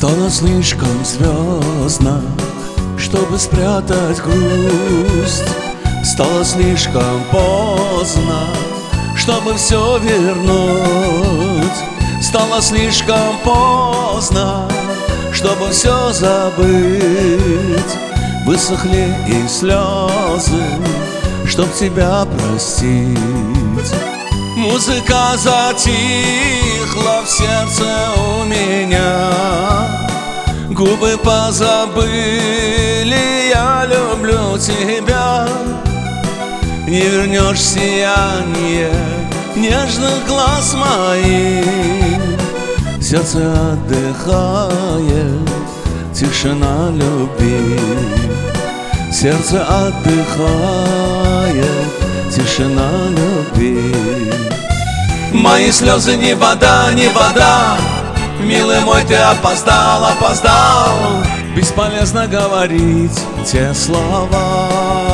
Стало слишком звездно, чтобы спрятать грусть. Стало слишком поздно, чтобы все вернуть. Стало слишком поздно, чтобы все забыть. Высохли и слезы, чтоб тебя простить. Музыка затихла в сердце у меня, губы позабыли, я люблю тебя. Не вернешь сияние нежных глаз моих. Сердце отдыхает, тишина любви. Сердце отдыхает, тишина любви. Мои слезы не вода, не вода. Милый мой, ты опоздал, опоздал. Бесполезно говорить те слова,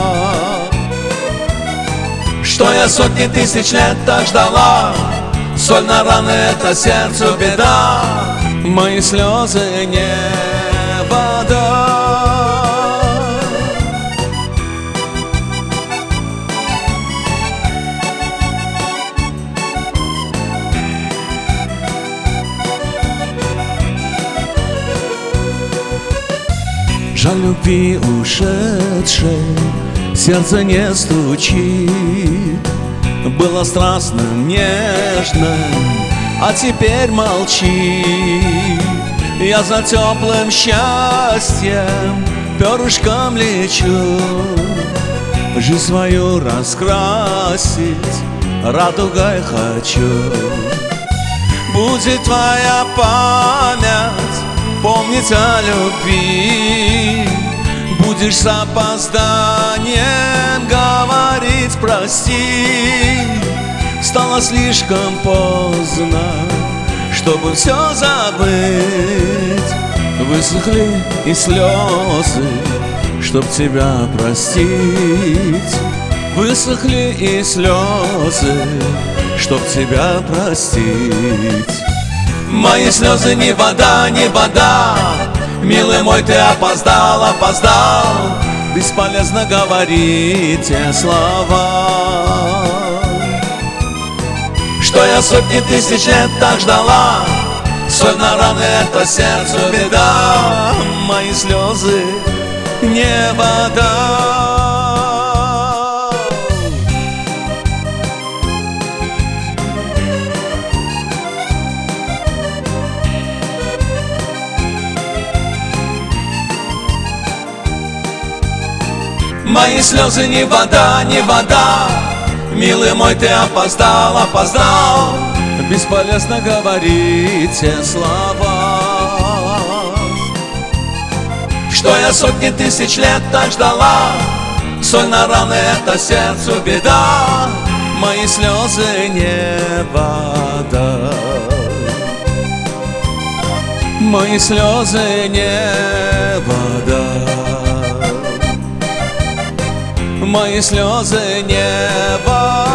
что я сотни тысяч лет так ждала. Соль на раны — это сердцу беда. Мои слезы не вода. Жаль любви ушедшей, сердце не стучит. Было страстным, нежным, а теперь молчит. Я за теплым счастьем перышком лечу. Жизнь свою раскрасить радугой хочу. Будет твоя память помнить о любви. Будешь с опозданием говорить прости. Стало слишком поздно, чтобы все забыть. Высохли и слезы, чтоб тебя простить. Высохли и слезы, чтоб тебя простить. Мои слезы не вода, не вода. Милый мой, ты опоздал, опоздал. Бесполезно говорить те слова, что я сотни тысяч лет так ждала. Соль на раны — это сердцу беда. Мои слезы не вода. Мои слезы не вода, не вода. Милый мой, ты опоздал, опоздал. Бесполезно говорить те слова, что я сотни тысяч лет так ждала. Соль на раны — это сердцу беда. Мои слезы не вода. Мои слезы не вода. Мои слезы не вода.